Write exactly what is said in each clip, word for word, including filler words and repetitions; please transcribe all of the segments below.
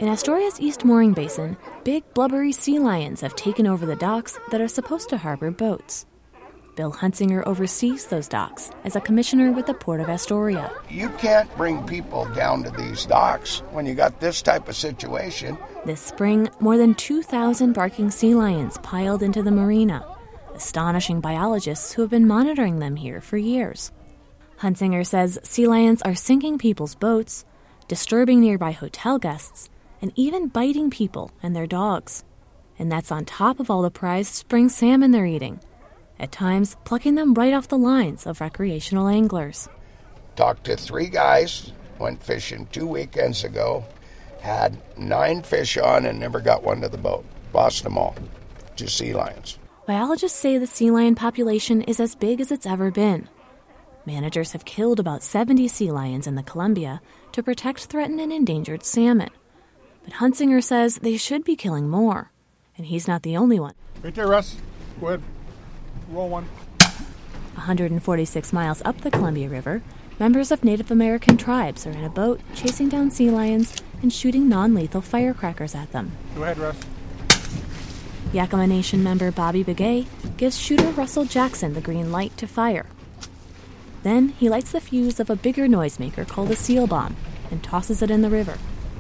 In Astoria's East Mooring Basin, big blubbery sea lions have taken over the docks that are supposed to harbor boats. Bill Hunsinger oversees those docks as a commissioner with the Port of Astoria. You can't bring people down to these docks when you got this type of situation. This spring, more than two thousand barking sea lions piled into the marina, astonishing biologists who have been monitoring them here for years. Hunsinger says sea lions are sinking people's boats, disturbing nearby hotel guests, and even biting people and their dogs. And that's on top of all the prized spring salmon they're eating, at times plucking them right off the lines of recreational anglers. Talked to three guys, went fishing two weekends ago, had nine fish on and never got one to the boat. Lost them all to sea lions. Biologists say the sea lion population is as big as it's ever been. Managers have killed about seventy sea lions in the Columbia to protect threatened and endangered salmon. But Hunsinger says they should be killing more, and he's not the only one. Right there, Russ. Go ahead. Roll one. one hundred forty-six miles up the Columbia River, members of Native American tribes are in a boat chasing down sea lions and shooting non-lethal firecrackers at them. Go ahead, Russ. Yakama Nation member Bobby Begay gives shooter Russell Jackson the green light to fire. Then he lights the fuse of a bigger noisemaker called a seal bomb and tosses it in the river.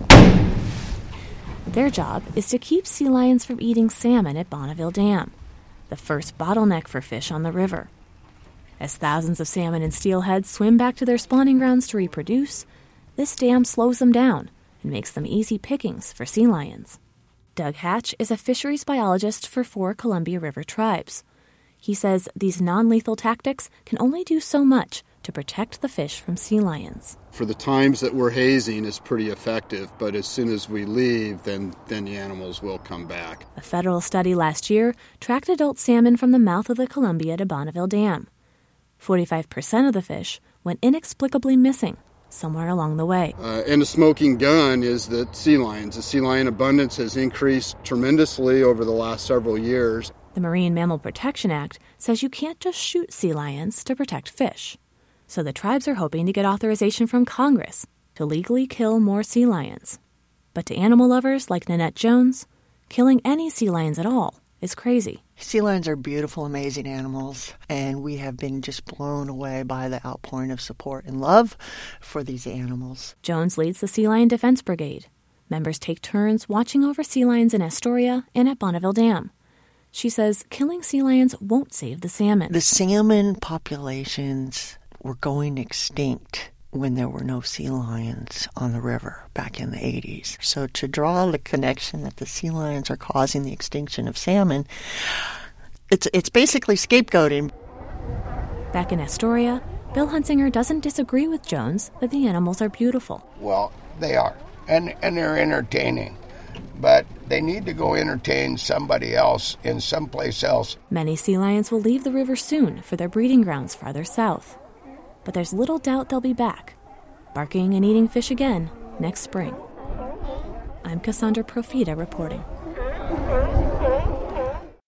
Their job is to keep sea lions from eating salmon at Bonneville Dam, the first bottleneck for fish on the river. As thousands of salmon and steelhead swim back to their spawning grounds to reproduce, this dam slows them down and makes them easy pickings for sea lions. Doug Hatch is a fisheries biologist for four Columbia River tribes. He says these non-lethal tactics can only do so much to protect the fish from sea lions. For the times that we're hazing, it's pretty effective, but as soon as we leave, then, then the animals will come back. A federal study last year tracked adult salmon from the mouth of the Columbia to Bonneville Dam. forty-five percent of the fish went inexplicably missing somewhere along the way. Uh, and the smoking gun is that sea lions. The sea lion abundance has increased tremendously over the last several years. The Marine Mammal Protection Act says you can't just shoot sea lions to protect fish. So the tribes are hoping to get authorization from Congress to legally kill more sea lions. But to animal lovers like Nanette Jones, killing any sea lions at all is crazy. Sea lions are beautiful, amazing animals, and we have been just blown away by the outpouring of support and love for these animals. Jones leads the Sea Lion Defense Brigade. Members take turns watching over sea lions in Astoria and at Bonneville Dam. She says killing sea lions won't save the salmon. The salmon populations were going extinct when there were no sea lions on the river back in the eighties. So to draw the connection that the sea lions are causing the extinction of salmon, it's it's basically scapegoating. Back in Astoria, Bill Hunsinger doesn't disagree with Jones that the animals are beautiful. Well, they are, and and they're entertaining. But they need to go entertain somebody else in someplace else. Many sea lions will leave the river soon for their breeding grounds farther south. But there's little doubt they'll be back, barking and eating fish again next spring. I'm Cassandra Profita reporting.